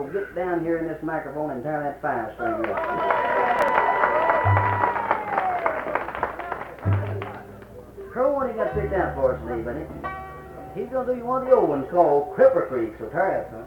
get down here in this microphone and tear that 5-string up. Crow one he got picked out for us today, buddy. He's gonna do you one of the old ones called Cripper Creek, so try it, son.